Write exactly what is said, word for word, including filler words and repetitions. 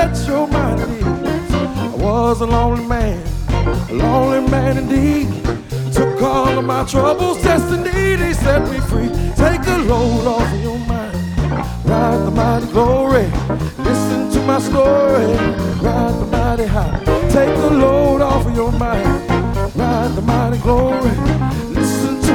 met your mighty needs. I was a lonely man, a lonely man indeed. Took all of my troubles, destiny, he set me free. Take a load off of your mind, ride the mighty glory. Listen to my story, ride the mighty high. Take the load off of your mind, ride the mighty glory.